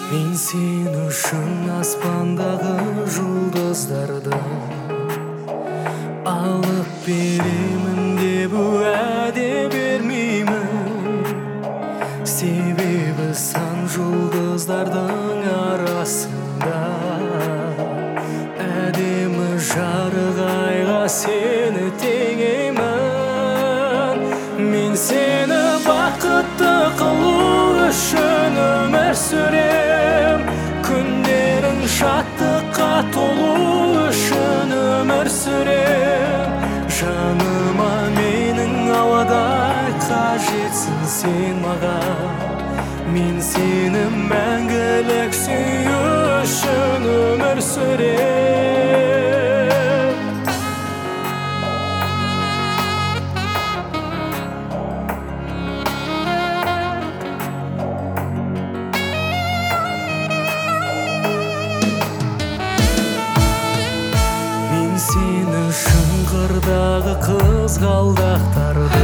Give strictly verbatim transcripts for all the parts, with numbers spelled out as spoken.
Мен сен үшін аспандағы жұлдыздарды алып беремін деп уәде бермеймін. Себебі сан жұлдыздардың арасында әдемі жарық айға сені теңеймін. Мен сені бақытты қылу үшін өмір сүрем, күндерің шаттыққа толу үшін өмір сүрем. Жаныма менің ауадай қажетсің сен маған, мен сені мәңгілік сүю үшін өмір сүрем. Мен сені шыңғырдағы қызғалдақтарды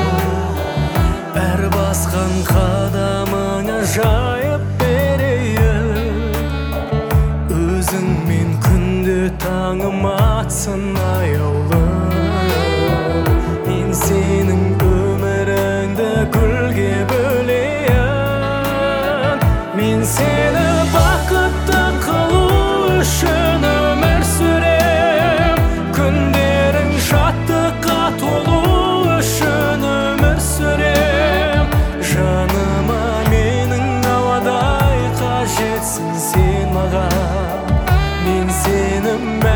әр басқан қадамыңа жайып берейін. Өзіңмен күнде таңым атсын аяулы, мен сенің өміріңді гүлге бөлейін. Мен сені бақытты қылу үшін өмір сүрем, күндерің шаттыққа толу үшін өмір сүрем. Жаныма менің ауадай қажетсің сен маған, мен сені